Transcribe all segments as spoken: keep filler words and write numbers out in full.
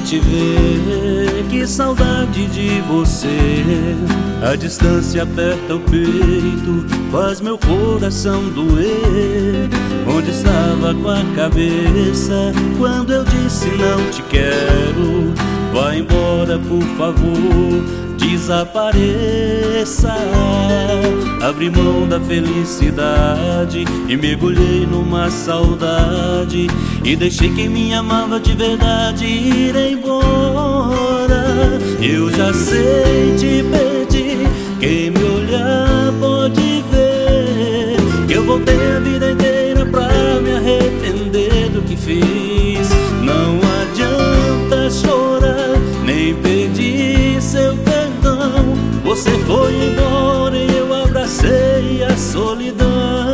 te ver, que saudade de você. A distância aperta o peito, faz meu coração doer. Onde estava com a cabeça quando eu disse não te quero? Vai embora, por favor, desapareça. Abri mão da felicidade e mergulhei numa saudade, e deixei quem me amava de verdade ir embora. Eu já sei, te perdi, quem me olhar pode ver que eu voltei a vida inteira pra me arrepender do que fiz. Não adianta chorar, nem pedir seu perdão. Você foi embora e eu abracei a solidão.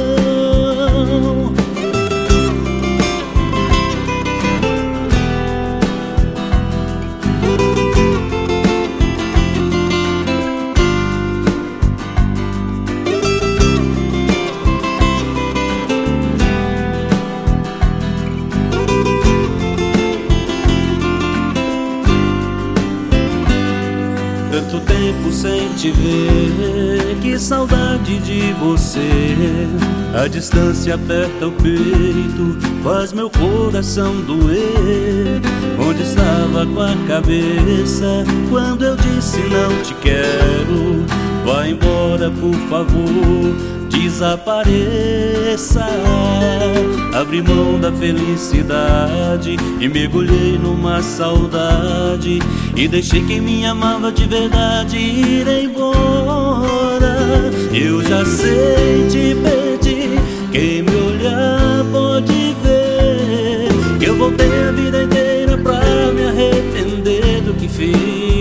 Tanto tempo sem te ver, que saudade de você. A distância aperta o peito, faz meu coração doer. Onde estava com a cabeça quando eu disse não te quero? Vai embora, por favor, desapareça. Abri mão da felicidade e mergulhei numa saudade, e deixei quem me amava de verdade ir embora. Eu já sei, te perdi, quem me olhar pode ver que eu voltei a vida inteira pra me arrepender do que fiz.